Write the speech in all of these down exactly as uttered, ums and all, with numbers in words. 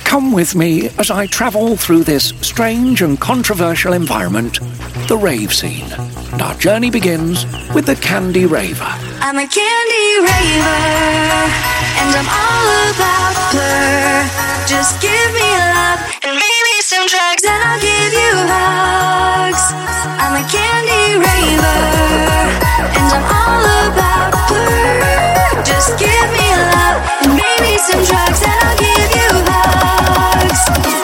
Come with me as I travel through this strange and controversial environment, the rave scene. And our journey begins with the Candy Raver. I'm a candy raver, and I'm all about blur. Just give me love and maybe some drugs, and I'll give you hugs. I'm a candy raver, and I'm all about blur. Just give me love and maybe some drugs, and I'll give you hugs.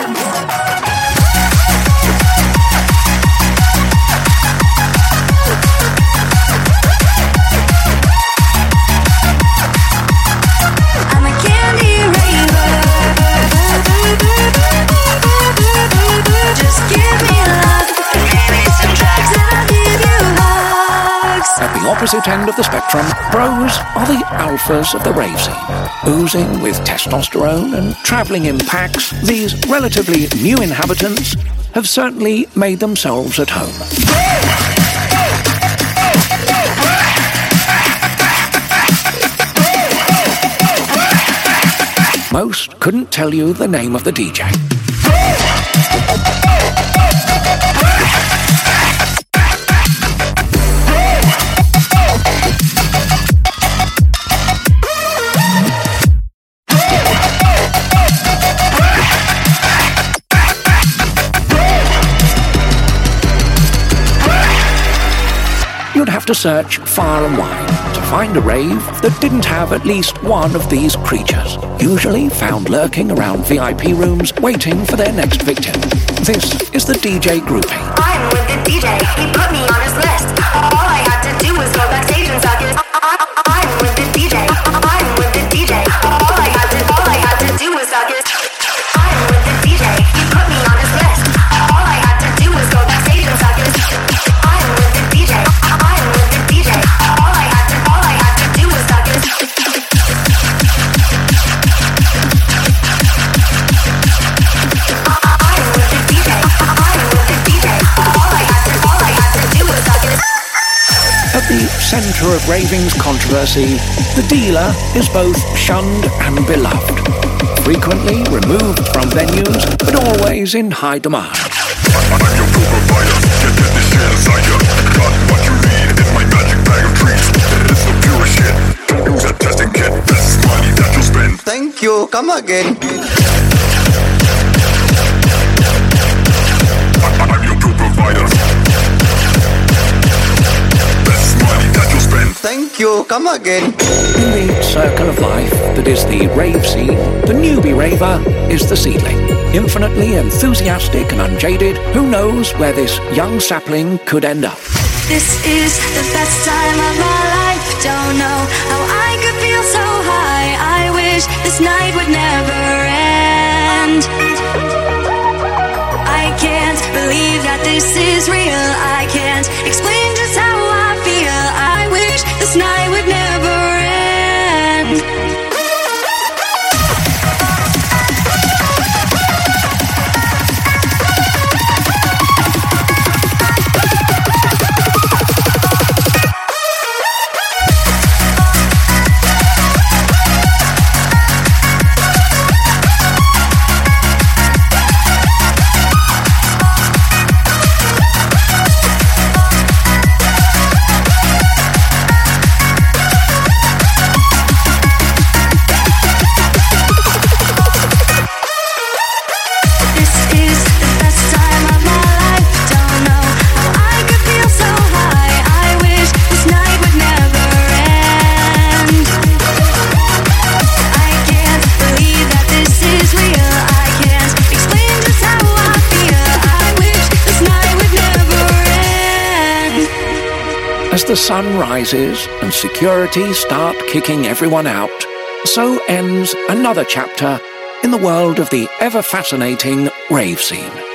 At the opposite end of the spectrum, bros are the alphas of the rave scene. Oozing with testosterone and travelling in packs, these relatively new inhabitants have certainly made themselves at home. Most couldn't tell you the name of the D J. You'd have to search far and wide to find a rave that didn't have at least one of these creatures, usually found lurking around V I P rooms waiting for their next victim. This is the D J groupie. I'm with the D J, he put me on his list. All I had to do was go backstage and suck it. I'm with the D J, I'm with the D J. All I had to, all I had to do was suck it. I'm with the D J, he put me on his list. All I had to do was go backstage and suck it. I'm with the D J, I'm with the D J. All I had to, all I had to do was suck it. At the centre of raving's controversy, the dealer is both shunned and beloved. Frequently removed from venues, but always in high demand. I'm your provider, get, get this shit inside ya. Got what you need in my magic bag of treats. It's the purest shit, don't use a testing kit. This is money that you'll spend. Thank you, come again. I, I'm your provider. This is money that you'll spend. Thank you, come again. In the circle of life that is the rave scene, the newbie raver is the seedling. Infinitely enthusiastic and unjaded, who knows where this young sapling could end up. This is the best time of my life. Don't know how I could feel so high. I wish this night would never end. I can't believe that this is real. I can't explain just how I feel. I wish this night would never end. As the sun rises and security start kicking everyone out, so ends another chapter in the world of the ever-fascinating rave scene.